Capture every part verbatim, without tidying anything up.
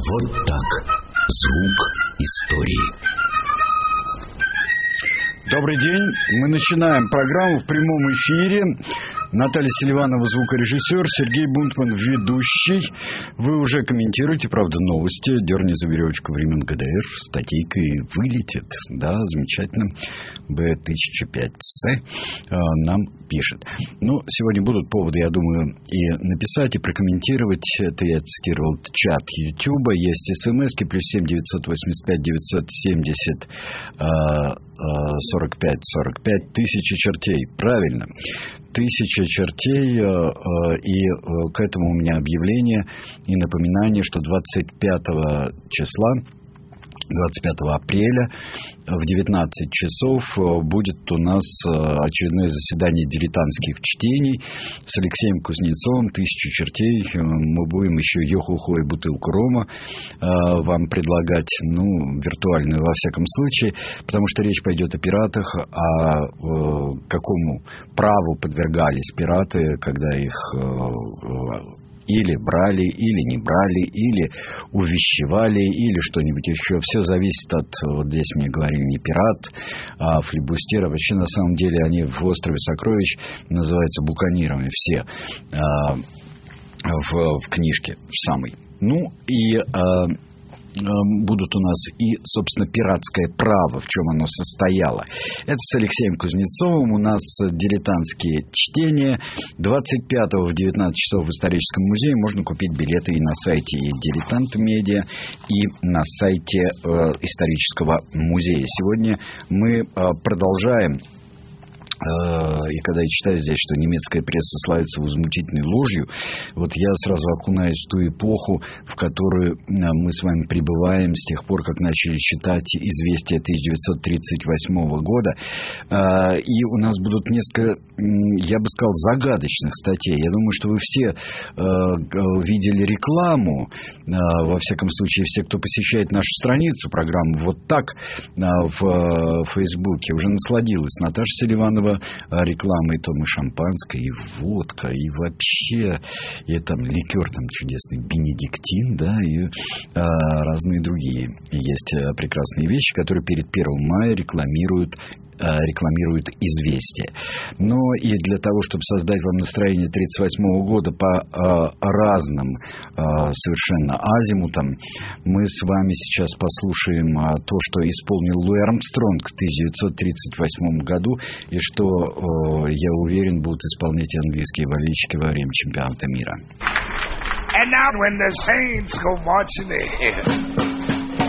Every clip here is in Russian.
Вот так. Звук истории. Добрый день. Мы начинаем программу в прямом эфире. Наталья Селиванова, звукорежиссер, Сергей Бунтман, ведущий. Вы уже комментируете, правда, новости. Дерни за веревочку времен ГДР. Статейка и вылетит. Да, замечательно. Б тысяча пять С нам пишет. Ну, сегодня будут поводы, я думаю, и написать, и прокомментировать. Это я цитировал чат Ютуба. Есть смски. Плюс семь девятьсот восемьдесят пять девятьсот семьдесят сорок пять сорок пять. Тысяча чертей. Правильно. Тысяча чертей, и к этому у меня объявление и напоминание, что двадцать пятого числа, двадцать пятого апреля в девятнадцать часов будет у нас очередное заседание дилетантских чтений с Алексеем Кузнецовым. Тысячу чертей. Мы будем еще йо-хо-хо и бутылку рома вам предлагать, ну, виртуальную во всяком случае, потому что речь пойдет о пиратах, о какому праву подвергались пираты, когда их или брали, или не брали, или увещевали, или что-нибудь еще. Все зависит от... Вот здесь мне говорили не пират, а флибустер. А вообще, на самом деле, они в острове Сокровищ называются буканирами все а, в, в книжке самой. Ну, и... А, будут у нас и, собственно, пиратское право, в чем оно состояло. Это с Алексеем Кузнецовым. У нас дилетантские чтения. двадцать пятого в девятнадцать часов в историческом музее. Можно купить билеты и на сайте Дилетант Медиа, и на сайте э, исторического музея. Сегодня мы э, продолжаем. И когда я читаю здесь, что немецкая пресса славится возмутительной ложью, вот я сразу окунаюсь в ту эпоху, в которую мы с вами пребываем с тех пор, как начали читать «Известия» тысяча девятьсот тридцать восьмого года. И у нас будут несколько, я бы сказал, загадочных статей. Я думаю, что вы все видели рекламу, во всяком случае, все, кто посещает нашу страницу, программу «Вот так» в Фейсбуке, уже насладилась. Наташа Селиванова рекламой, то мы шампанское, и водка, и вообще, и там ликер там чудесный, бенедиктин, да, и а, разные другие. Есть а, прекрасные вещи, которые перед первым мая рекламируют рекламирует «Известия». Но и для того, чтобы создать вам настроение тридцать восьмого года по э, разным э, совершенно азимутам, мы с вами сейчас послушаем э, то, что исполнил Луи Армстронг в тысяча девятьсот тридцать восьмом году, и что, э, я уверен, будут исполнять и английские болельщики во время чемпионата мира. And now when the Saints go marching in.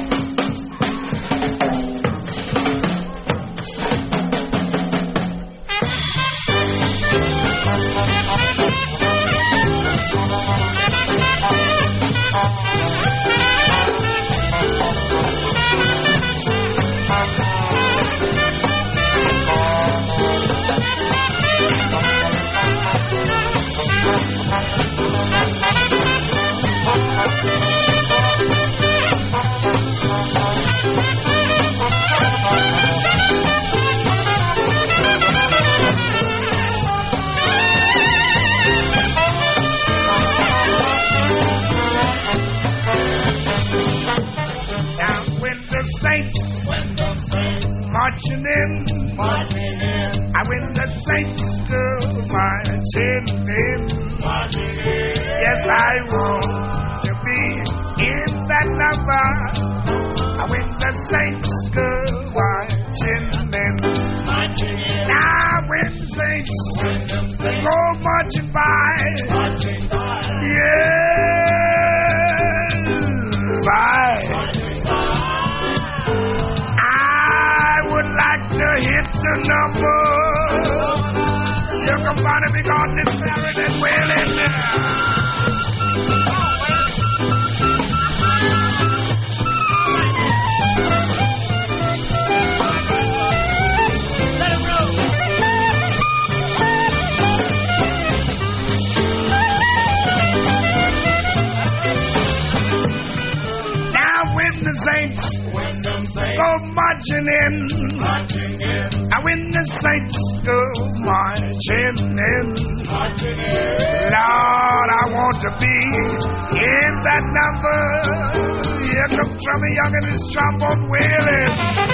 Marching in, marching in. I when the Saints go marching in, marching in. Yes, I want to be in that number. I when the Saints go marching in, marching in. Now when the Saints, when the Saints go marching by, marching by. Yeah, by. Hit the number. You can find it because this married and well in there. Let it roll. Now when the Saints go marching in, marching in. I when the Saints go marching in, marching in. Lord, I want to be in that number. from a young and his trombone wailing.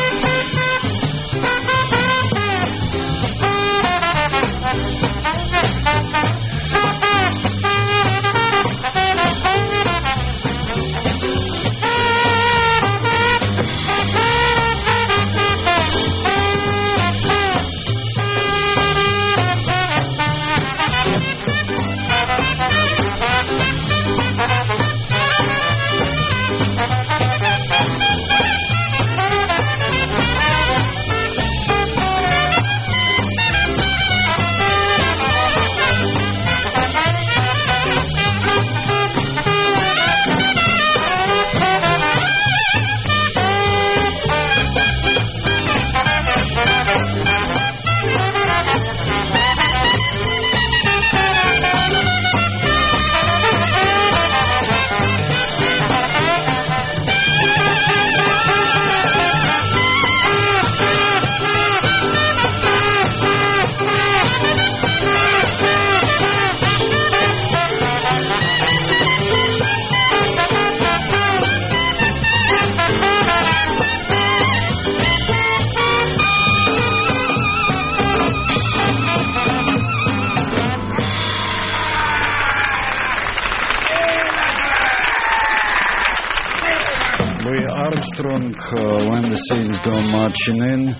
Armstrong, uh, When the Saints Go Marching In.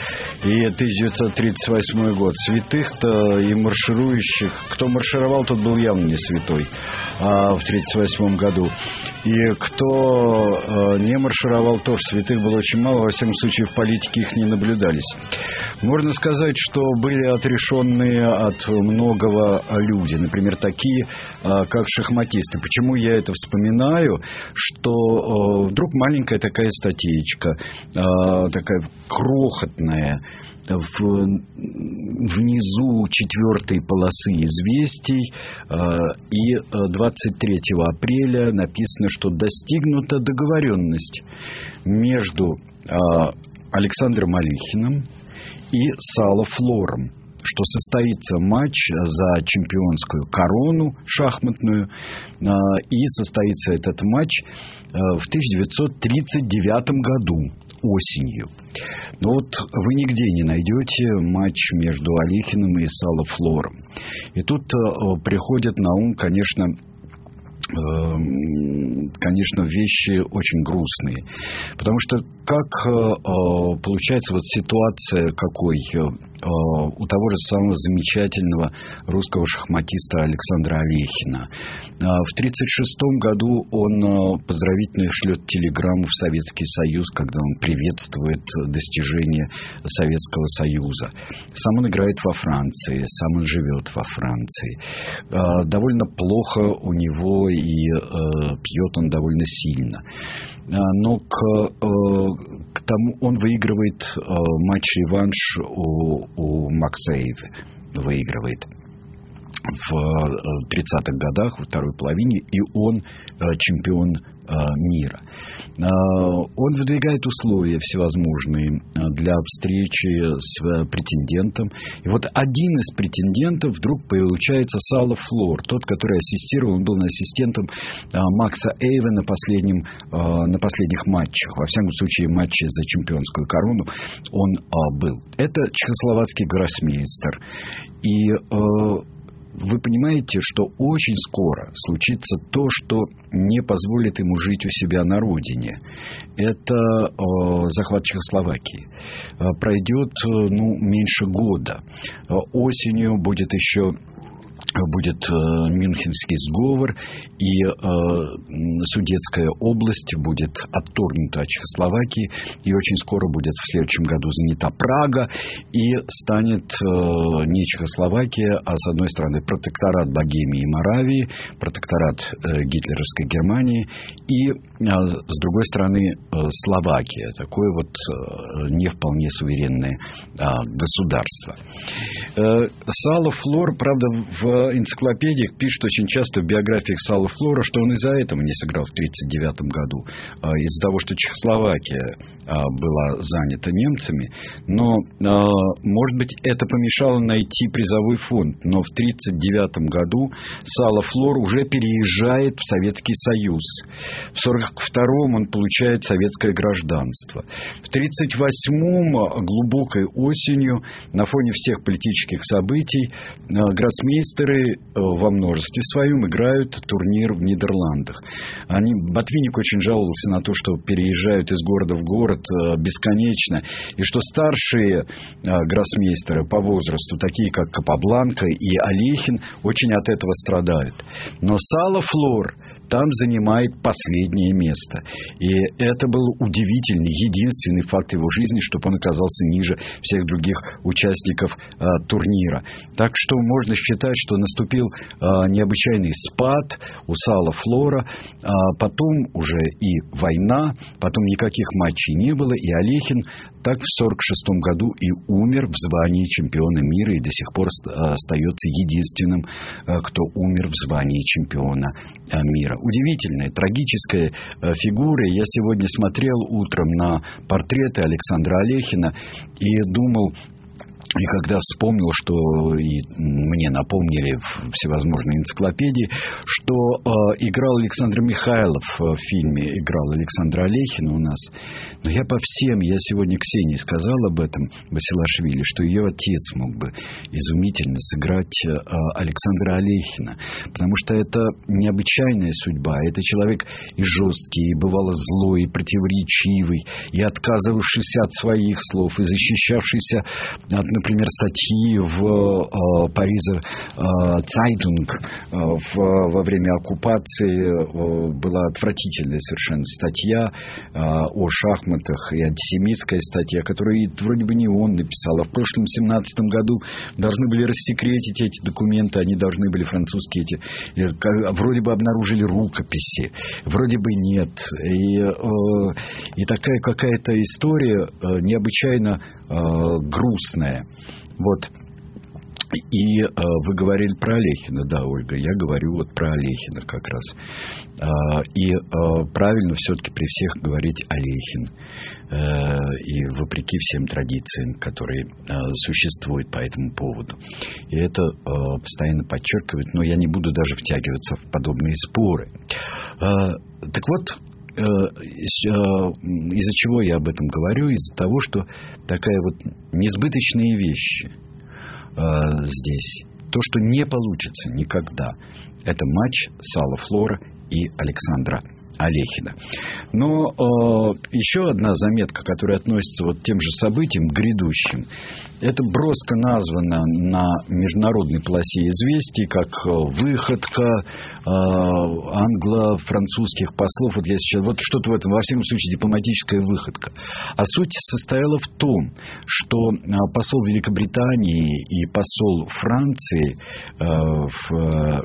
И тысяча девятьсот тридцать восьмой год. Святых-то и марширующих, кто маршировал, тот был явно не святой а, в тридцать восьмом году. И кто а, не маршировал, тоже святых было очень мало. Во всяком случае, в политике их не наблюдались. Можно сказать, что были отрешенные от многого люди. Например, такие, а, как шахматисты. Почему я это вспоминаю? Что а, вдруг маленькая такая статейка, а, такая крохотная, В, внизу четвертой полосы известий, и двадцать третьего апреля написано, что достигнута договоренность между Александром Алихиным и Сало Флором, что состоится матч за чемпионскую корону шахматную, и состоится этот матч в тысяча девятьсот тридцать девятом году. Осенью. Но вот вы нигде не найдете матч между Алихиным и Сало Флором. И тут э, приходят на ум, конечно, э, конечно, вещи очень грустные. Потому что как э, получается вот ситуация какой э, у того же самого замечательного русского шахматиста Александра Алехина. Э, в тридцать шестом году он э, поздравительно шлет телеграмму в Советский Союз, когда он приветствует достижения Советского Союза. Сам он играет во Франции, сам он живет во Франции. Э, довольно плохо у него и э, пьет он довольно сильно. Э, но к э, К тому он выигрывает э, матч-реванш у, у Максейве. Выигрывает в э, тридцатых годах, во второй половине, и он э, чемпион э, мира. Э, он выдвигает условия всевозможные для встречи с претендентом. И вот один из претендентов вдруг получается Сало Флор, тот, который ассистировал, он был ассистентом э, Макса Эйве на, последнем, э, на последних матчах. Во всяком случае, матче за чемпионскую корону он э, был. Это чехословацкий гроссмейстер. И э, вы понимаете, что очень скоро случится то, что не позволит ему жить у себя на родине. Это э, захват Чехословакии. Э, пройдет э, ну, меньше года. Э, осенью будет еще... будет э, Мюнхенский сговор, и э, Судетская область будет отторгнута от Чехословакии, и очень скоро будет в следующем году занята Прага, и станет э, не Чехословакия, а с одной стороны протекторат Богемии и Моравии, протекторат э, гитлеровской Германии, и э, с другой стороны э, Словакия, такое вот э, не вполне суверенное э, государство. Э, Сало Флор, правда, в в энциклопедиях пишут очень часто в биографиях Сала Флора, что он из-за этого не сыграл в тридцать девятом году. Из-за того, что Чехословакия была занята немцами. Но, может быть, это помешало найти призовой фонд. Но в тридцать девятом году Сала Флор уже переезжает в Советский Союз. В сорок втором он получает советское гражданство. В тридцать восьмом глубокой осенью на фоне всех политических событий гроссмейстеры во множестве своем играют турнир в Нидерландах. Они, Ботвинник очень жаловался на то, что переезжают из города в город бесконечно, и что старшие гроссмейстеры по возрасту, такие как Капабланка и Олехин, очень от этого страдают. Но Сала Флор там занимает последнее место. И это был удивительный, единственный факт его жизни, чтобы он оказался ниже всех других участников э, турнира. Так что можно считать, что наступил э, необычайный спад у Сала Флора. А потом уже и война, потом никаких матчей не было, и Олехин так в сорок шестом году и умер в звании чемпиона мира, и до сих пор остается единственным, кто умер в звании чемпиона мира. Удивительная, трагическая фигура. Я сегодня смотрел утром на портреты Александра Олехина и думал, и когда вспомнил, что и мне напомнили в всевозможные энциклопедии, что э, играл Александр Михайлов в фильме, играл Александра Олехина у нас. Но я по всем, я сегодня Ксении сказал об этом, Басилашвили, что ее отец мог бы изумительно сыграть э, Александра Олехина. Потому что это необычайная судьба. Это человек и жесткий, и бывало злой, и противоречивый, и отказывавшийся от своих слов, и защищавшийся от, например, статьи в э, Паризе э, Цайтунг э, в, во время оккупации э, была отвратительная совершенно статья э, о шахматах и антисемитская статья, которую вроде бы не он написал, а в прошлом семнадцатом году должны были рассекретить эти документы, они должны были французские эти, э, вроде бы обнаружили рукописи, вроде бы нет. И, э, и такая какая-то история э, необычайно э, грустная. Вот. И э, вы говорили про Олехина, да, Ольга, я говорю вот про Олехина как раз. Э, и э, правильно все-таки при всех говорить Олехин. Э, и вопреки всем традициям, которые э, существуют по этому поводу. И это э, постоянно подчеркивает, но я не буду даже втягиваться в подобные споры. Э, так вот, из-за чего я об этом говорю? Из-за того, что такая вот несбыточные вещи э, здесь. То, что не получится никогда. Это матч Сала Флора и Александра Олехина. Но э, еще одна заметка, которая относится вот к тем же событиям грядущим. Это броско названо на международной полосе известий как выходка э, англо-французских послов. Вот я сейчас вот что-то в этом, во всяком случае, дипломатическая выходка. А суть состояла в том, что э, посол Великобритании и посол Франции э, в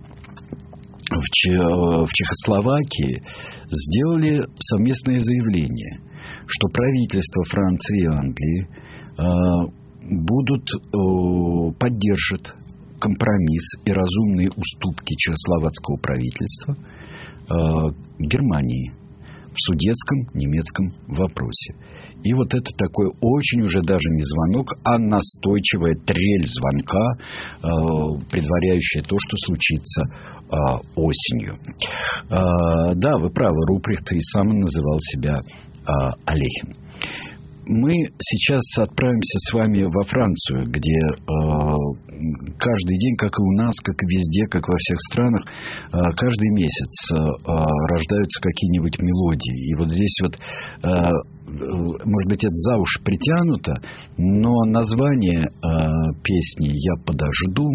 В, Че, в Чехословакии сделали совместное заявление, что правительства Франции и Англии э, будут э, поддержат компромисс и разумные уступки чехословацкого правительства э, Германии в судетском немецком вопросе. И вот это такой очень уже даже не звонок, а настойчивая трель звонка, э, предваряющая то, что случится э, осенью. Э, да, вы правы, Руприхт и сам называл себя э, Олехин. Мы сейчас отправимся с вами во Францию, где э, каждый день, как и у нас, как и везде, как во всех странах, э, каждый месяц э, рождаются какие-нибудь мелодии. И вот здесь вот, э, может быть, это за уши притянуто, но название э, песни «Я подожду»,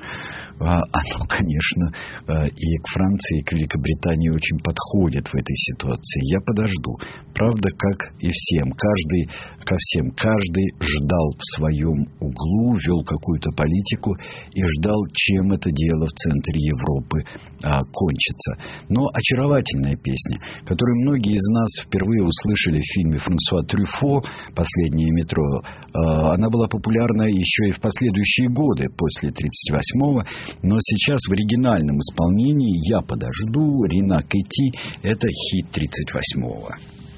оно, конечно, и к Франции, и к Великобритании очень подходит в этой ситуации. Я подожду. Правда, как и всем. Каждый, ко всем. Каждый ждал в своем углу, вел какую-то политику и ждал, чем это дело в центре Европы а, кончится. Но очаровательная песня, которую многие из нас впервые услышали в фильме Франсуа Трюфо «Последнее метро», а, она была популярна еще и в последующие годы после тридцать восьмого. Но сейчас в оригинальном исполнении «Я подожду», Рина Кэти, это хит тридцать восьмого.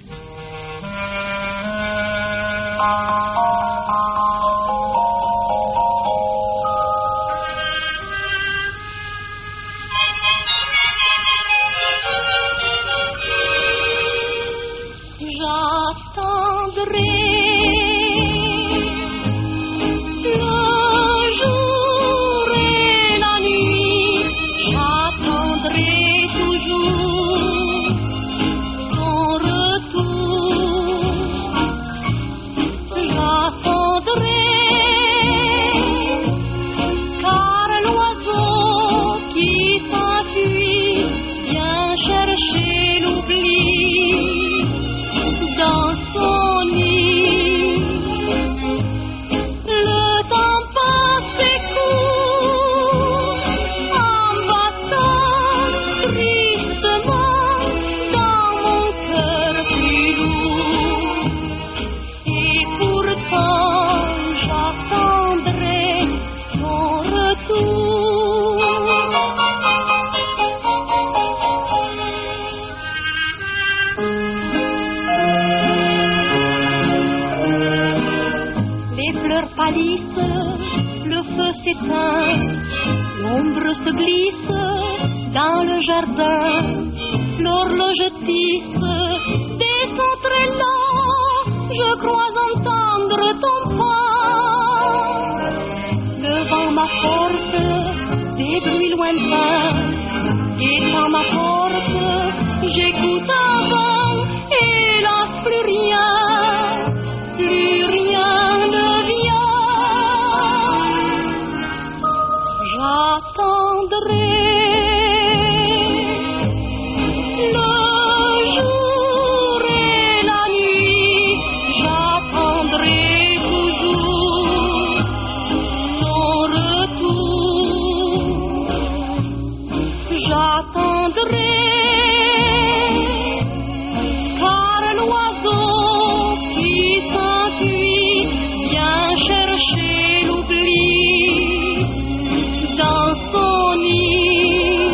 L'ombre se glisse dans le jardin, l'horloge tisse des sons très lents, je crois entendre ton pas. Devant ma porte, des bruits lointains, et quand ma porte, j'écoute un vent, hélas plus rien, plus rien ne vient. J'attendrai le jour et la nuit, j'attendrai toujours ton retour. J'attendrai car l'oiseau qui s'enfuit vient chercher l'oubli dans son nid.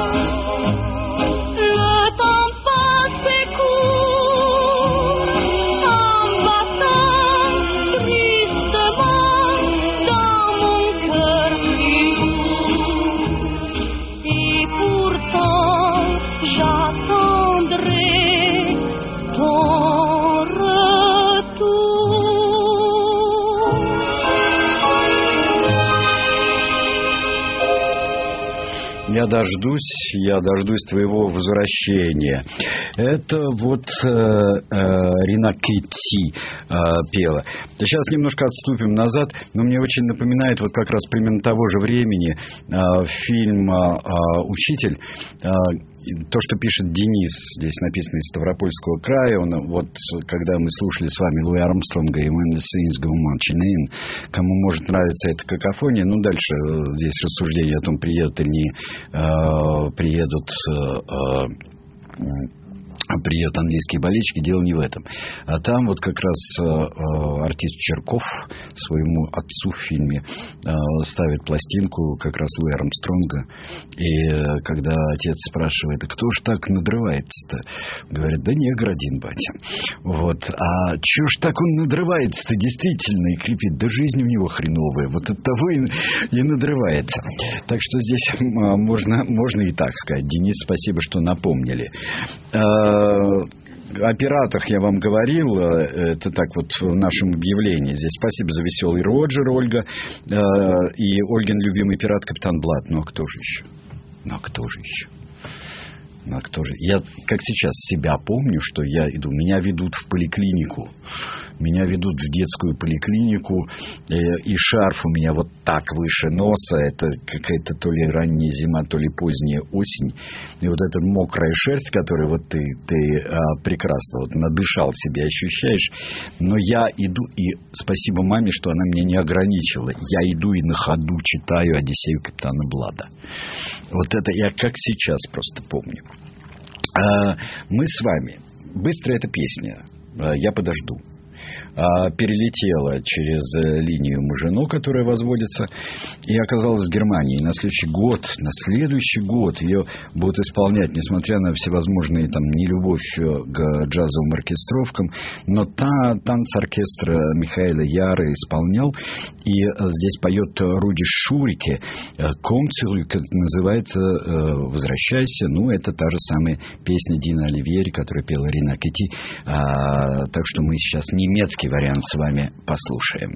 Le temps passe et court en battant tristement dans mon cœur plus lourd. Et pourtant j'attendrai ton retour. Я дождусь, я дождусь твоего возвращения. Это вот э, э, Рина Кэти э, пела. Сейчас немножко отступим назад, но мне очень напоминает вот как раз примерно того же времени э, фильм э, «Учитель». Э, то, что пишет Денис, здесь написано из Ставропольского края, он, вот когда мы слушали с вами Луи Армстронга и When the Saints Go Marching In, кому может нравиться эта какофония, ну дальше здесь рассуждение о том, приедут или не э, приедут э, э, приедут английские болельщики, дело не в этом. А там вот как раз э, артист Черков своему отцу в фильме э, ставит пластинку как раз Луи Армстронга. И э, когда отец спрашивает, а кто ж так надрывается-то? Говорит, да негр один, батя. Вот. А чё ж так он надрывается-то действительно и крепит? Да жизнь у него хреновая. Вот от того и, и надрывается. Так что здесь э, можно, можно и так сказать. Денис, спасибо, что напомнили. О пиратах я вам говорил, это так вот в нашем объявлении. Здесь спасибо за веселый Роджер, Ольга. И Ольгин любимый пират капитан Блад. Ну а кто же еще? Ну а кто же еще? Ну а кто же? Я как сейчас себя помню, что я иду. Меня ведут в поликлинику. Меня ведут в детскую поликлинику, э, и шарф у меня вот так выше носа. Это какая-то то ли ранняя зима, то ли поздняя осень. И вот эта мокрая шерсть, которую вот ты, ты а, прекрасно вот надышал себе, ощущаешь. Но я иду, и спасибо маме, что она меня не ограничила. Я иду и на ходу читаю «Одиссею капитана Блада». Вот это я как сейчас просто помню. А, мы с вами. Быстро эта песня. А, «Я подожду». а, перелетела через линию Мажино, которая возводится, и оказалась в Германии. И на следующий год, на следующий год ее будут исполнять, несмотря на всевозможные там нелюбовь к джазовым оркестровкам, но та танц оркестра Михаэля Яра исполнял, и здесь поет Руди Шурике, «Komm zurück», называется «Возвращайся». Ну, это та же самая песня Дина Оливьери, которую пела Рина Кетти. А, так что мы сейчас немецкий вариант с вами послушаем.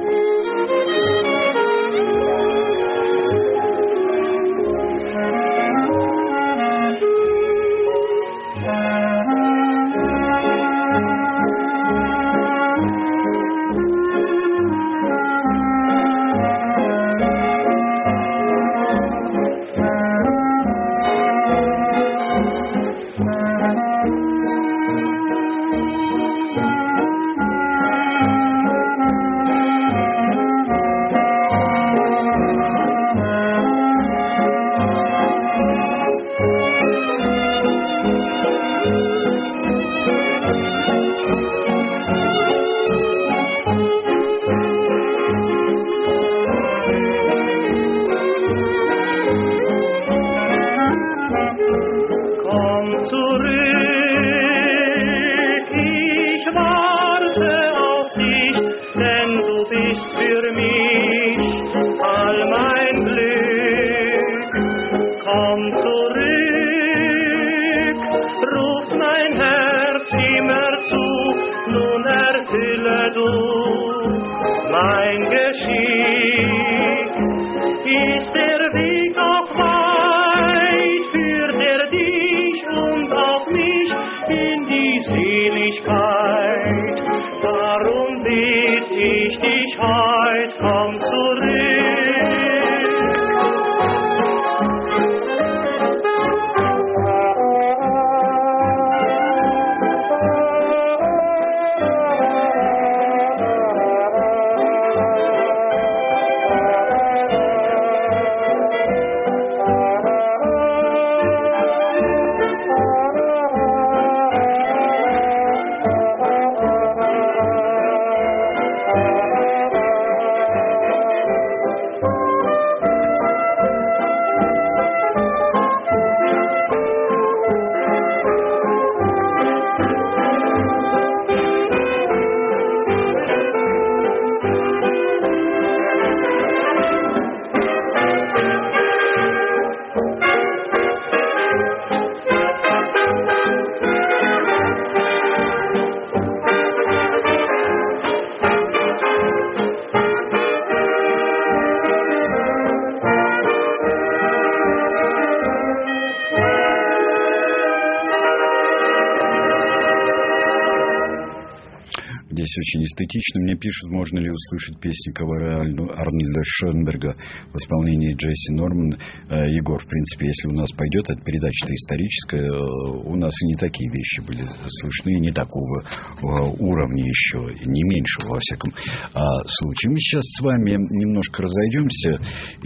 Очень эстетично. Мне пишут, можно ли услышать песни Кавара Арнольда Шонберга в исполнении Джесси Норман. Егор, в принципе, если у нас пойдет, эта передача-то историческая, у нас и не такие вещи были слышны, не такого уровня еще, не меньшего, во всяком случае. Мы сейчас с вами немножко разойдемся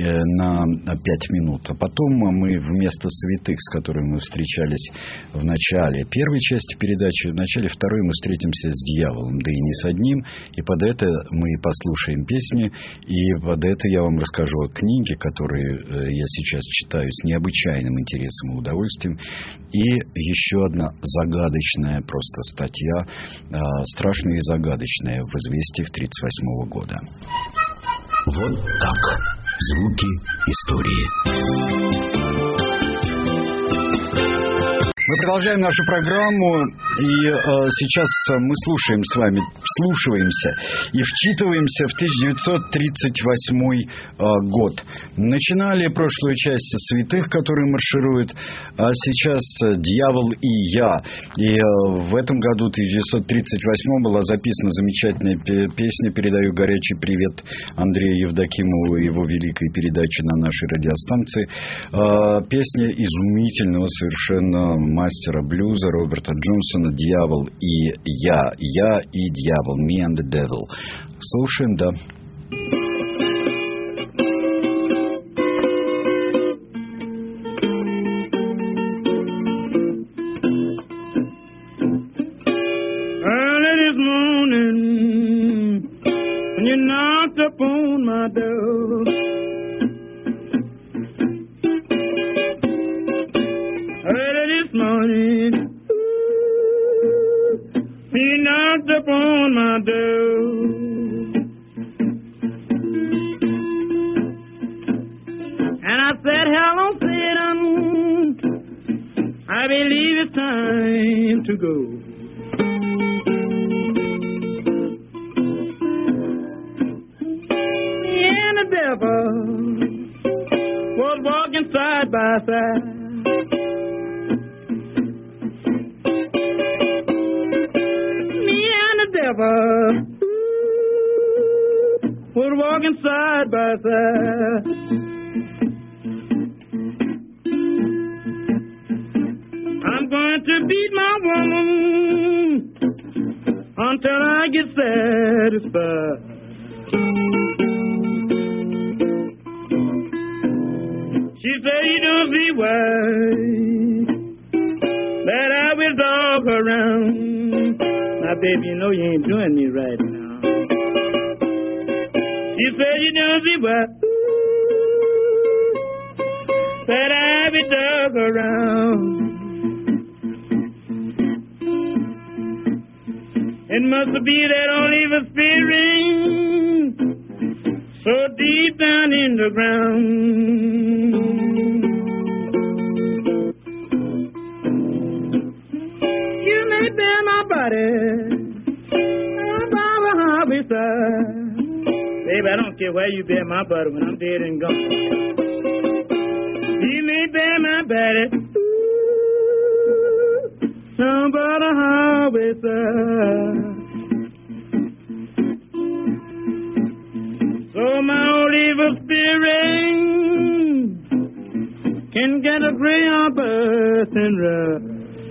на пять минут, а потом мы вместо святых, с которыми мы встречались в начале первой части передачи, в начале второй мы встретимся с дьяволом, да и не с одним, и под это мы послушаем песни, и под это я вам расскажу о книге, которую я сейчас читаю с необычайным интересом и удовольствием, и еще одна загадочная просто статья, страшная и загадочная, в «Известиях» тридцать восьмого года. Вот так. Звуки истории. Мы продолжаем нашу программу, и э, сейчас мы слушаем с вами, вслушиваемся и вчитываемся в тысяча девятьсот тридцать восьмой э, год. Начинали прошлую часть со святых, которые маршируют, а сейчас «Дьявол и я». И э, в этом году, тысяча девятьсот тридцать восьмом, была записана замечательная песня. Передаю горячий привет Андрею Евдокимову и его великой передаче на нашей радиостанции. Э, песня изумительного совершенно мастера блюза Роберта Джонсона «Дьявол и я». Я и дьявол. Me and the devil. Слушаем, да. Early this morning upon my door. Early this morning, he knocked upon my door. And I said, hello, Satan, I believe it's time to go. And the devil was walking side by side. Me and the devil was walking side by side. I'm going to beat my woman until I get satisfied. She said, you don't see why that I will dog around. Now, baby, you know you ain't doing me right now. She said, you don't see why that I will dog around. It must be that old evil spirit so deep down in the ground. You may bear my body by the highway side. Baby, I don't care where you bear my body when I'm dead and gone. You may bear my body down by the highway side. So my old evil spirit can get a gray on birth and ride.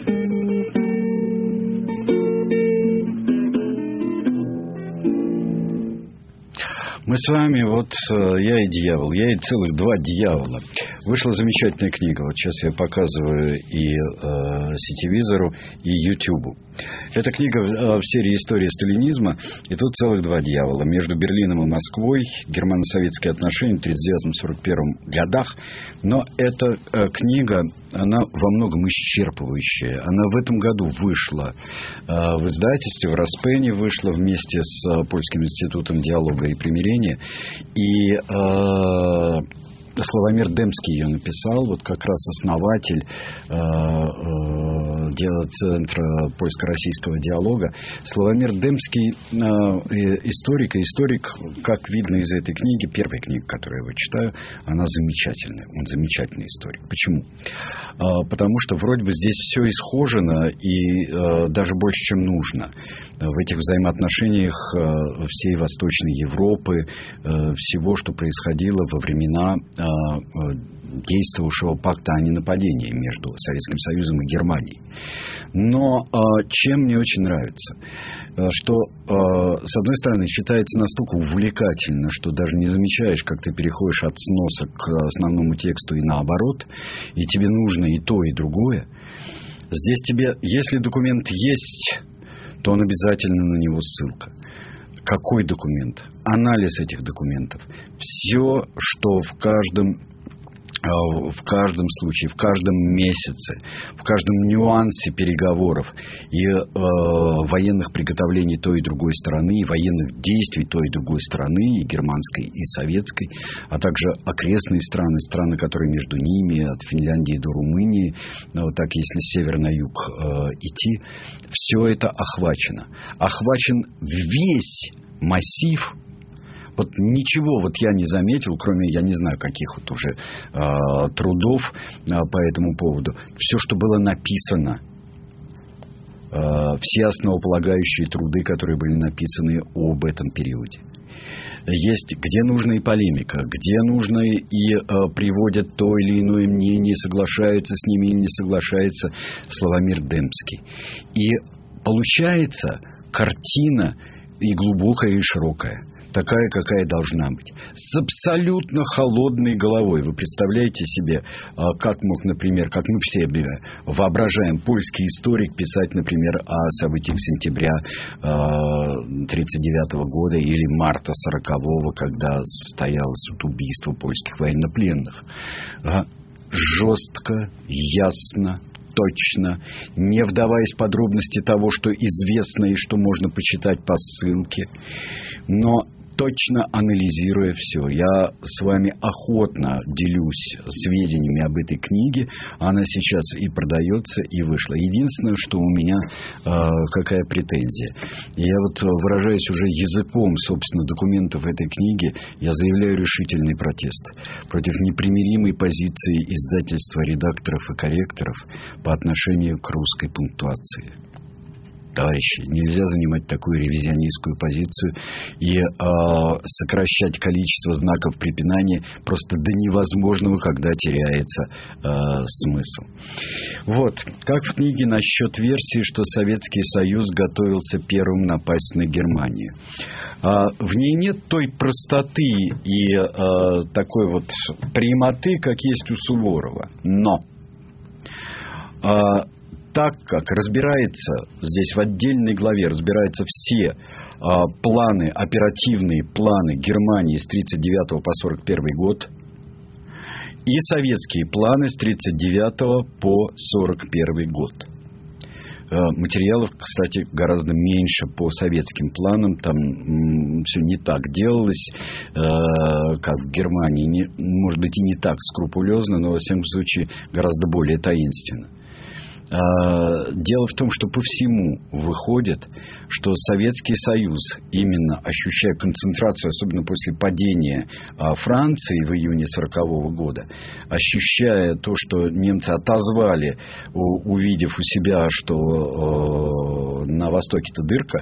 Мы с вами, вот я и дьявол, я и целых два дьявола. Вышла замечательная книга, вот сейчас я показываю и э, сетевизору, и Ютубу. Эта книга в серии «История сталинизма», и тут целых два дьявола. Между Берлином и Москвой, германо-советские отношения в тридцать девятом — сорок первом годах. Но эта э, книга, она во многом исчерпывающая. Она в этом году вышла э, в издательстве, в Распене вышла вместе с э, Польским институтом диалога и примирения. И э, Славомир Демский ее написал, вот как раз основатель э, э, Центра польско-российского диалога. Славомир Демский э, историк, и историк, как видно из этой книги, первой книги, которую я его читаю, она замечательная, он замечательный историк. Почему? Э, потому что вроде бы здесь все исхожено и э, даже больше, чем нужно. В этих взаимоотношениях э, всей Восточной Европы, э, всего, что происходило во времена действовавшего пакта о ненападении между Советским Союзом и Германией. Но чем мне очень нравится, что, с одной стороны, считается настолько увлекательно, что даже не замечаешь, как ты переходишь от сноса к основному тексту и наоборот, и тебе нужно и то, и другое. Здесь тебе, если документ есть, то он обязательно на него ссылка. Какой документ? Анализ этих документов. Все, что в каждом, в каждом случае, в каждом месяце, в каждом нюансе переговоров и э, военных приготовлений той и другой стороны, и военных действий той и другой стороны, и германской, и советской, а также окрестные страны, страны, которые между ними, от Финляндии до Румынии, вот так, если с севера на юг э, идти, все это охвачено. Охвачен весь массив. Вот ничего вот я не заметил, кроме, я не знаю, каких вот уже э, трудов э, по этому поводу. Все, что было написано, э, все основополагающие труды, которые были написаны об этом периоде. Есть, где нужна и полемика, где нужно и э, приводят то или иное мнение, соглашается с ними или не соглашается Славомир Демский. И получается картина и глубокая, и широкая. такая, какая должна быть. С абсолютно холодной головой. Вы представляете себе, как мог, например, как мы все воображаем, польский историк писать, например, о событиях сентября тридцать девятого года или марта сорокового, когда состоялось убийство польских военнопленных. Жестко, ясно, точно, не вдаваясь в подробности того, что известно и что можно почитать по ссылке, но точно анализируя все. Я с вами охотно делюсь сведениями об этой книге. Она сейчас и продается, и вышла. Единственное, что у меня э, какая претензия. Я вот, выражаясь уже языком, собственно, документов этой книги, я заявляю решительный протест против непримиримой позиции издательства, редакторов и корректоров по отношению к русской пунктуации. Товарищи, нельзя занимать такую ревизионистскую позицию и э, сокращать количество знаков препинания просто до невозможного, когда теряется э, смысл. Вот, как в книге насчет версии, что Советский Союз готовился первым напасть на Германию. Э, в ней нет той простоты и э, такой вот прямоты, как есть у Суворова. Но... Э, Так как разбирается, здесь в отдельной главе разбираются все а, планы, оперативные планы Германии с тридцать девятого по сорок первый год и советские планы с тридцать девятого по сорок первый год. А, материалов, кстати, гораздо меньше по советским планам, там м, все не так делалось, а, как в Германии, не, может быть и не так скрупулезно, но во всяком случае гораздо более таинственно. Дело в том, что по всему выходит, что Советский Союз, именно ощущая концентрацию, особенно после падения Франции в июне сорокового года, ощущая то, что немцы отозвали, увидев у себя, что на востоке-то дырка,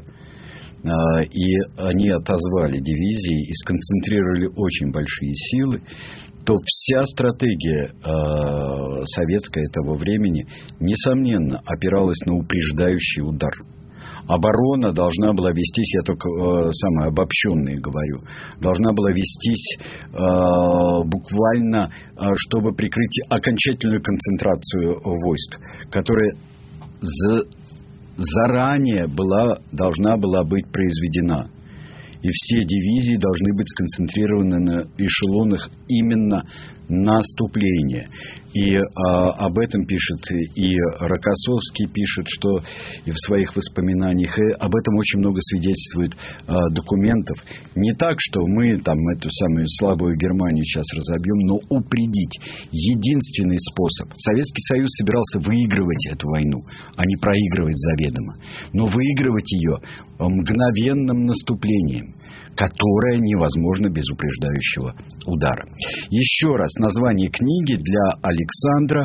и они отозвали дивизии и сконцентрировали очень большие силы, то вся стратегия э, советская того времени, несомненно, опиралась на упреждающий удар. Оборона должна была вестись, я только э, самое обобщенное говорю, должна была вестись э, буквально, э, чтобы прикрыть окончательную концентрацию войск, которая за, заранее была, должна была быть произведена. И все дивизии должны быть сконцентрированы на эшелонах именно наступления. И а, об этом пишет и Рокоссовский пишет, что и в своих воспоминаниях, и об этом очень много свидетельствует а, документов. Не так, что мы там эту самую слабую Германию сейчас разобьем, но упредить. Единственный способ. Советский Союз собирался выигрывать эту войну, а не проигрывать заведомо. Но выигрывать ее мгновенным наступлением, которое невозможно без упреждающего удара. Еще раз, название книги для Александра.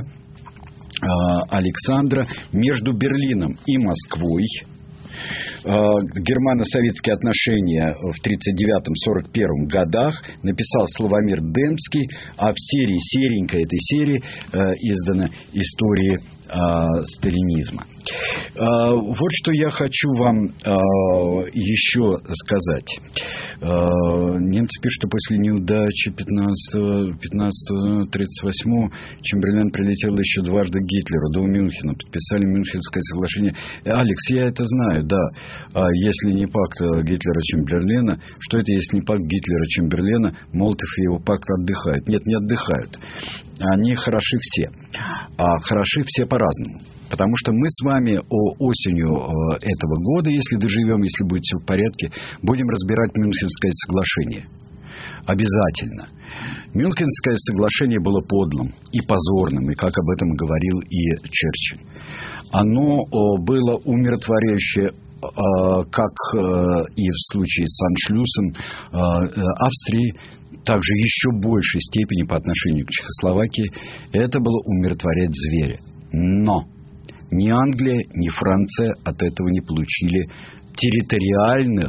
Э, Александра «Между Берлином и Москвой». Э, германо-советские отношения в тридцать девятом — сорок первом годах написал Славомир Демский, а в серии, серенькой этой серии э, издана «Истории э, сталинизма». Э, вот что я хочу вам э, еще сказать. Э, немцы пишут, что после неудачи пятнадцатого, пятнадцатого тридцать восьмого Чемберлен прилетел еще дважды к Гитлеру до Мюнхена, подписали Мюнхенское соглашение. Алекс, я это знаю, да. А если не пакт Гитлера-Чемберлена, что это, если не пакт Гитлера-Чемберлена, Молотов и его пакт отдыхают? Нет, не отдыхают. Они хороши все. А хороши все по-разному. Потому что мы с вами осенью этого года, если доживем, если будет все в порядке, будем разбирать Мюнхенское соглашение. Обязательно. Мюнхенское соглашение было подлым и позорным, и как об этом говорил и Черчилль. Оно было умиротворяющее, как и в случае с Аншлюсом Австрии, также еще большей степени по отношению к Чехословакии. Это было умиротворять зверя. Но ни Англия, ни Франция от этого не получили территориальных,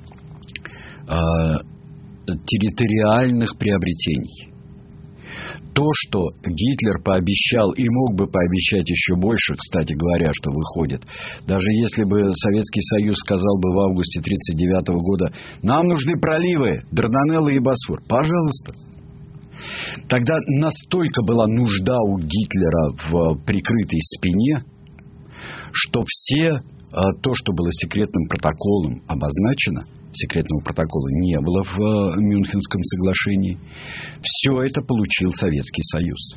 э, территориальных приобретений. То, что Гитлер пообещал и мог бы пообещать еще больше, кстати говоря, что выходит, даже если бы Советский Союз сказал бы в августе тысяча девятьсот тридцать девятого года: нам нужны проливы, Дарданеллы и Босфор, пожалуйста. Тогда настолько была нужда у Гитлера в прикрытой спине, что все то, что было секретным протоколом обозначено, секретного протокола не было в Мюнхенском соглашении, все это получил Советский Союз.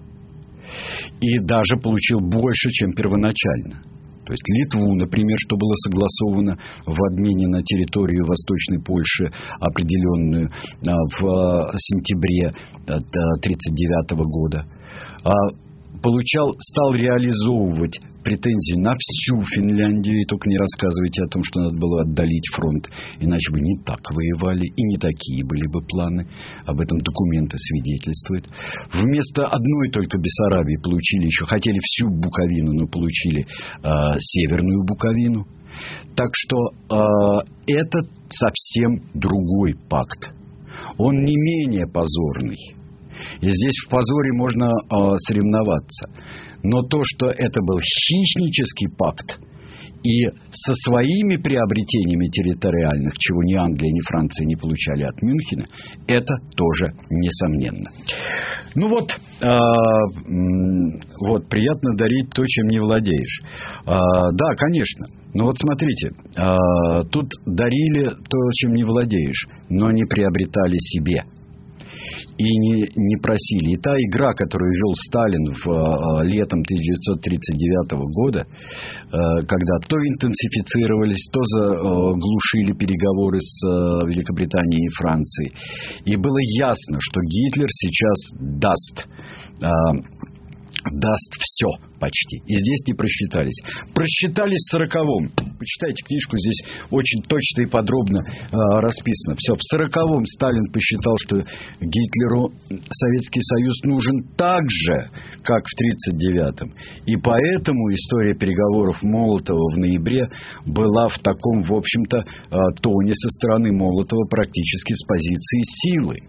И даже получил больше, чем первоначально. То есть Литву, например, что было согласовано в обмене на территорию Восточной Польши, определенную в сентябре тысяча девятьсот тридцать девятого года, получал, стал реализовывать претензии на всю Финляндию. И только не рассказывайте о том, что надо было отдалить фронт, иначе бы не так воевали, и не такие были бы планы. Об этом документы свидетельствуют. Вместо одной только Бессарабии получили еще, хотели всю Буковину, но получили э, Северную Буковину. Так что э, это совсем другой пакт. Он не менее позорный. И здесь в позоре можно э, соревноваться. Но то, что это был хищнический пакт, и со своими приобретениями территориальных, чего ни Англия, ни Франция не получали от Мюнхена, это тоже несомненно. Ну вот, э, вот приятно дарить то, чем не владеешь. Э, да, конечно. Но вот смотрите, э, тут дарили то, чем не владеешь, но не приобретали себе. И не, не просили. И та игра, которую вел Сталин в э, летом тысяча девятьсот тридцать девятого года, э, когда то интенсифицировались, то заглушили э, переговоры с э, Великобританией и Францией. И было ясно, что Гитлер сейчас даст... Э, даст все почти. И здесь не просчитались. Просчитались в сороковом. Почитайте книжку, здесь очень точно и подробно э, расписано. Все. В сороковом Сталин посчитал, что Гитлеру Советский Союз нужен так же, как в тридцать девятом. И поэтому история переговоров Молотова в ноябре была в таком, в общем-то, э, тоне со стороны Молотова практически с позиции силы.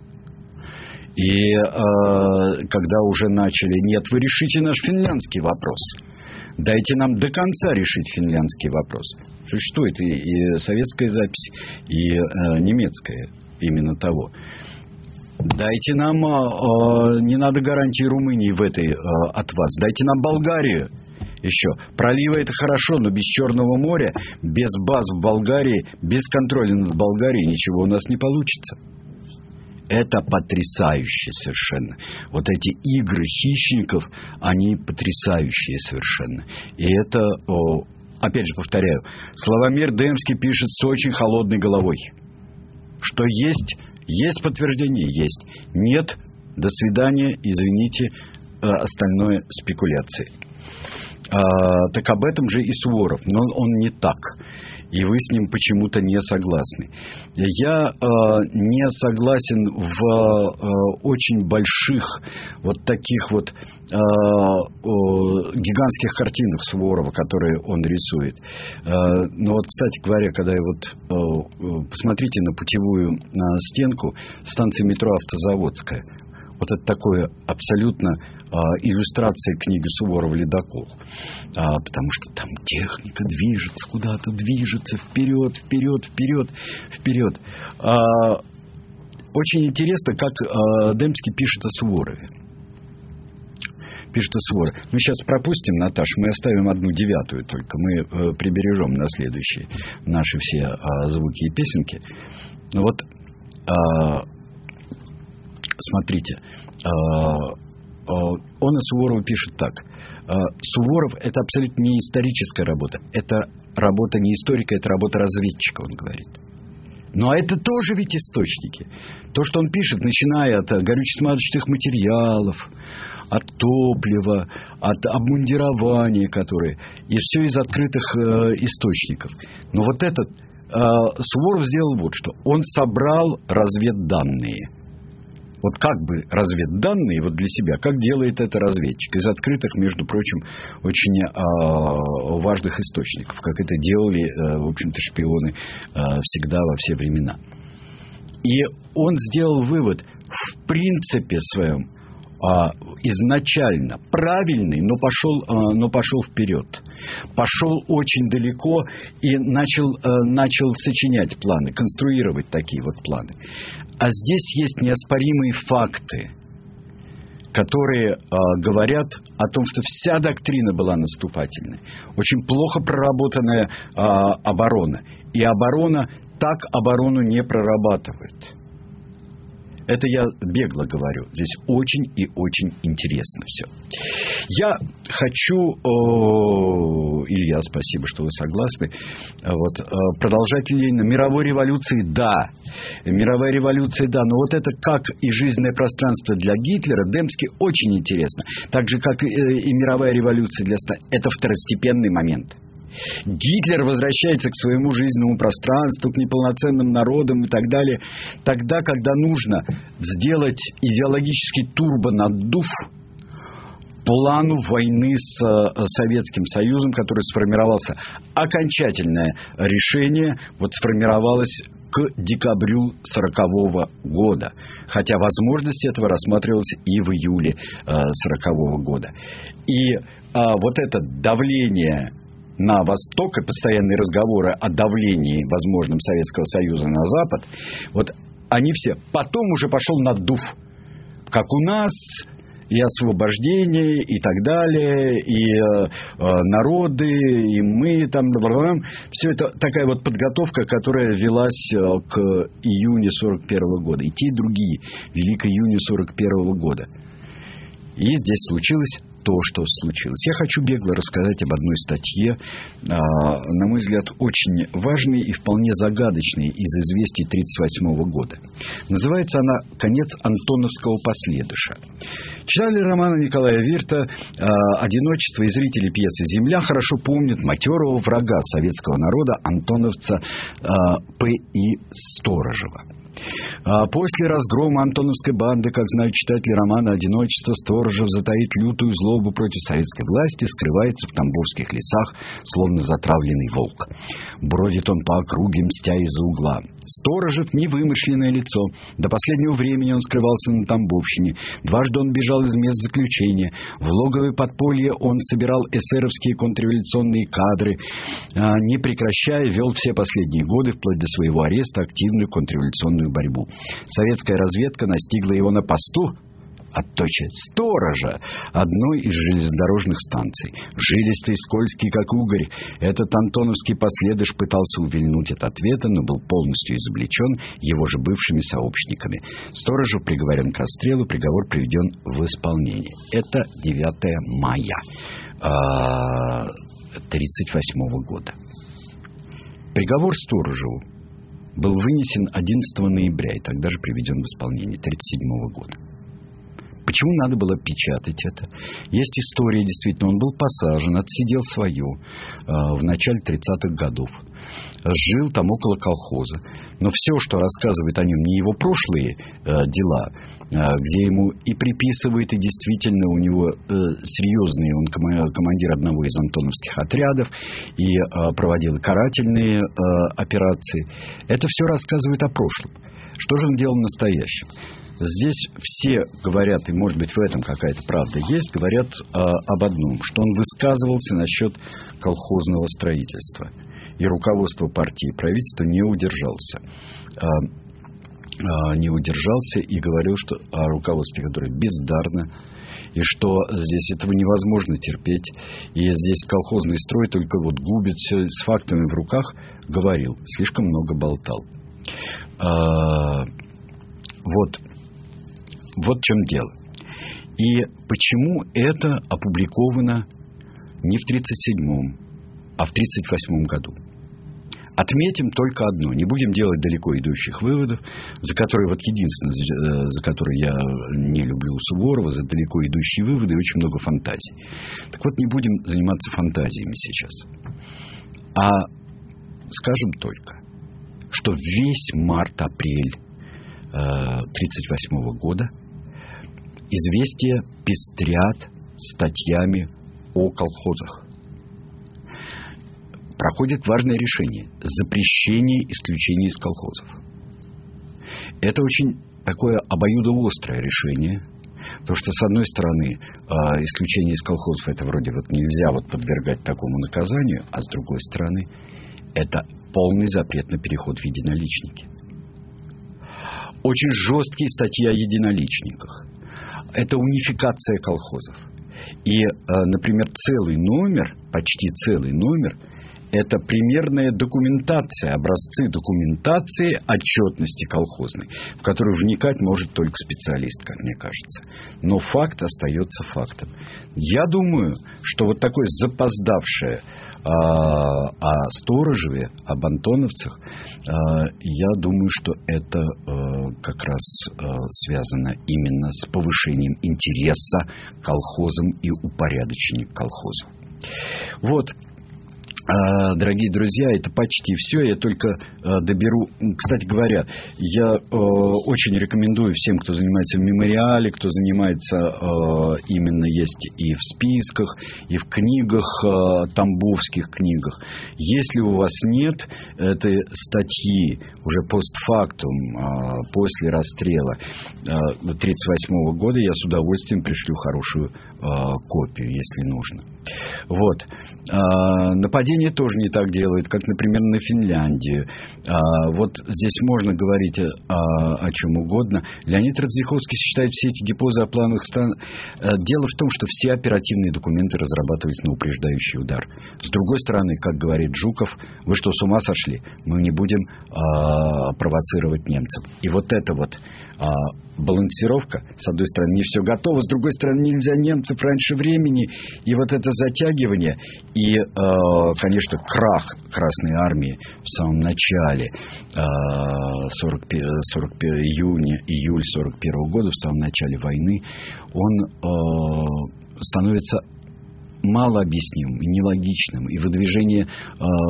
И э, когда уже начали, нет, вы решите наш финляндский вопрос. Дайте нам до конца решить финляндский вопрос. Что это? И советская запись, и э, немецкая именно того. Дайте нам, э, не надо гарантии Румынии в этой э, от вас. Дайте нам Болгарию еще. Проливы это хорошо, но без Черного моря, без баз в Болгарии, без контроля над Болгарией ничего у нас не получится. Это потрясающе совершенно. Вот эти игры хищников, они потрясающие совершенно. И это, о, опять же повторяю, Славомир Демский пишет с очень холодной головой. Что есть, есть подтверждение, есть. Нет, до свидания, извините, остальное спекуляции. А, так об этом же и Суворов. Но он не так. И вы с ним почему-то не согласны. Я э, не согласен в э, очень больших вот таких вот э, э, гигантских картинах Суворова, которые он рисует. Э, но вот, кстати говоря, когда я вот э, посмотрите на путевую на стенку станции метро Автозаводская. Вот это такое абсолютно а, иллюстрация книги Суворова «Ледокол». А, потому что там техника движется, куда-то движется, вперед, вперед, вперед, вперед. А, очень интересно, как а, Демский пишет о Суворове. Пишет о Суворове. Мы сейчас пропустим, Наташа, мы оставим одну девятую только. Мы а, прибережем на следующие наши все а, звуки и песенки. Ну вот... А, Смотрите, он о Суворове пишет так. Суворов – это абсолютно не историческая работа. Это работа не историка, это работа разведчика, он говорит. Но это тоже ведь источники. То, что он пишет, начиная от горюче-смазочных материалов, от топлива, от обмундирования, которые... И все из открытых э, источников. Но вот этот... Э, Суворов сделал вот что. Он собрал разведданные. Вот как бы разведданные вот для себя, как делает это разведчик из открытых, между прочим, очень э, важных источников, как это делали, э, в общем-то, шпионы э, всегда во все времена. И он сделал вывод, в принципе своем, а, изначально правильный, но пошел, а, но пошел вперед. Пошел очень далеко и начал, а, начал сочинять планы, конструировать такие вот планы. А здесь есть неоспоримые факты, которые э, говорят о том, что вся доктрина была наступательной. Очень плохо проработанная э, оборона. И оборона так оборону не прорабатывает. Это я бегло говорю. Здесь очень и очень интересно все. Я хочу, о, Илья, спасибо, что вы согласны, вот, продолжать Ленина. Мировой революции, да. Мировая революция, да. Но вот это как и жизненное пространство для Гитлера, Демский, очень интересно. Так же, как и, и мировая революция для Сталина. Это второстепенный момент. Гитлер возвращается к своему жизненному пространству, к неполноценным народам и так далее, тогда, когда нужно сделать идеологический турбонаддув плану войны с Советским Союзом, который сформировался. Окончательное решение вот сформировалось к декабрю сорокового года. Хотя возможность этого рассматривалась и в июле сорокового года. И а, вот это давление на Восток и постоянные разговоры о давлении возможном Советского Союза на Запад, вот они все. Потом уже пошел наддув, как у нас, и освобождение, и так далее, и э, народы, и мы там, все это такая вот подготовка, которая велась к июню сорок первого года. И те, и другие вели к июню сорок первого года. И здесь случилось то, что случилось. Я хочу бегло рассказать об одной статье, на мой взгляд, очень важной и вполне загадочной из известий тридцать восьмого года. Называется она «Конец Антоновского последыша». Читали романа Николая Вирта «Одиночество», и зрители пьесы «Земля» хорошо помнят матерого врага советского народа, антоновца П И Сторожева. После разгрома антоновской банды, как знают читатели романа «Одиночество», Сторожев затаит лютую злобу против советской власти, скрывается в тамбовских лесах, словно затравленный волк. Бродит он по округе, мстя из-за угла. Сторожев — невымышленное лицо. До последнего времени он скрывался на Тамбовщине. Дважды он бежал из мест заключения. В логовое подполье он собирал эсеровские контрреволюционные кадры, не прекращая, вел все последние годы, вплоть до своего ареста, активную контрреволюционную борьбу. Советская разведка настигла его на посту от точки сторожа одной из железнодорожных станций. Жилистый, скользкий, как угорь, этот антоновский последыш пытался увильнуть от ответа, но был полностью изобличен его же бывшими сообщниками. Сторожев приговорен к расстрелу, приговор приведен в исполнение. Это девятое мая тридцать восьмого года. Приговор Сторожеву был вынесен одиннадцатого ноября и тогда же приведен в исполнение тридцать седьмого года. Почему надо было печатать это? Есть история, действительно, он был посажен, отсидел свое э, в начале тридцатых годов. Жил там около колхоза. Но все, что рассказывает о нем, не его прошлые э, дела, э, где ему и приписывают, и действительно у него э, серьезные, он ком- командир одного из антоновских отрядов, и э, проводил карательные э, операции. Это все рассказывает о прошлом. Что же он делал в настоящем? Здесь все говорят, и может быть в этом какая-то правда есть, говорят э, об одном, что он высказывался насчет колхозного строительства. И руководство партии и правительства не удержался. Э, э, не удержался и говорил, что о руководстве, которое бездарно, и что здесь этого невозможно терпеть. И здесь колхозный строй только вот губит все с фактами в руках, говорил, слишком много болтал. Э, вот. Вот в чем дело. И почему это опубликовано не в тридцать седьмом, а в тридцать восьмом году? Отметим только одно. Не будем делать далеко идущих выводов, за которые, вот единственное, за которые я не люблю у Суворова, за далеко идущие выводы и очень много фантазий. Так вот, не будем заниматься фантазиями сейчас. А скажем только, что весь март-апрель тридцать восьмого года известия пестрят статьями о колхозах. Проходит важное решение – запрещение исключения из колхозов. Это очень такое обоюдоострое решение, Потому что, с одной стороны, исключение из колхозов это вроде вот нельзя вот подвергать такому наказанию, а с другой стороны, это полный запрет на переход в единоличники. Очень жесткие статьи о единоличниках. Это унификация колхозов. И, например, целый номер, почти целый номер, это примерная документация, образцы документации отчетности колхозной, в которую вникать может только специалист, как мне кажется. Но факт остается фактом. Я думаю, что вот такое запоздавшее а, о Сторожеве, об антоновцах, а, я думаю, что это а, как раз а, связано именно с повышением интереса к колхозам и упорядочением колхозов. Вот. Дорогие друзья, это почти все. Я только э, доберу... Кстати говоря, я э, очень рекомендую всем, кто занимается в мемориале, кто занимается э, именно есть и в списках, и в книгах, э, тамбовских книгах. Если у вас нет этой статьи уже постфактум, э, после расстрела э, тридцать восьмого года, я с удовольствием пришлю хорошую э, копию, если нужно. Вот. Э, нападение тоже не так делают, как, например, на Финляндию. А, вот здесь можно говорить о, о чем угодно. Леонид Радзиховский считает все эти гипозы о планах стран. Дело в том, что все оперативные документы разрабатывались на упреждающий удар. С другой стороны, как говорит Жуков, вы что, с ума сошли? Мы не будем а, провоцировать немцев. И вот это вот а, балансировка, с одной стороны, не все готово, с другой стороны, нельзя немцев раньше времени. И вот это затягивание и, а, конечно, крах Красной Армии в самом начале сорок, сорок, июня, июль сорок первого года, в самом начале войны, он э, становится малообъяснимым и нелогичным, и выдвижение э,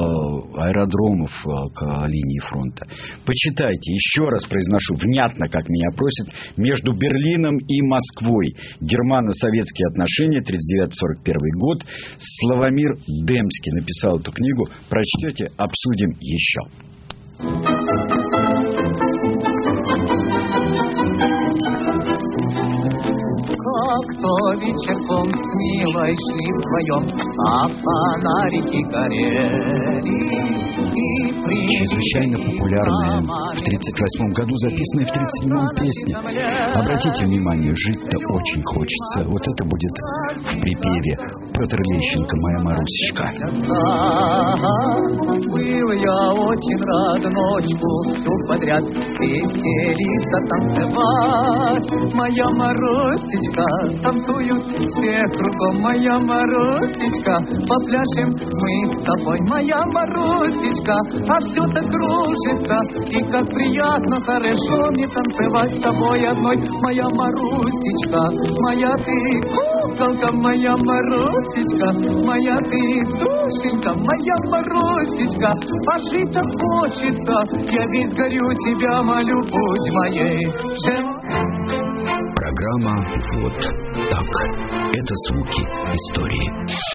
аэродромов э, к линии фронта. Почитайте, еще раз произношу внятно, как меня просят, между Берлином и Москвой. Германо-советские отношения, тридцать девятый сорок первый год. Славомир Демский написал эту книгу. Прочтете, обсудим еще. Кто вечерком с милой шли вдвоем, а фонарики горели. Чрезвычайно популярная в тридцать восьмом году, записанная в тридцать седьмом песня. Обратите внимание, жить-то очень хочется. Вот это будет в припеве Петр Лещенко «Моя Марусечка». Был я очень рад ночку всю подряд веселиться, танцевать. Моя Марусечка, танцуют все кругом. Моя Марусечка, попляшем мы с тобой. Моя Марусечка, а все так кружится, и как приятно, хорошо мне танцевать с тобой одной. Моя Марусечка, моя ты куколка, моя Марусечка, моя ты душенька, моя Марусечка, а жить так хочется, я весь горю, тебя молю, будь моей женой. Программа «Вот так». Это звуки истории.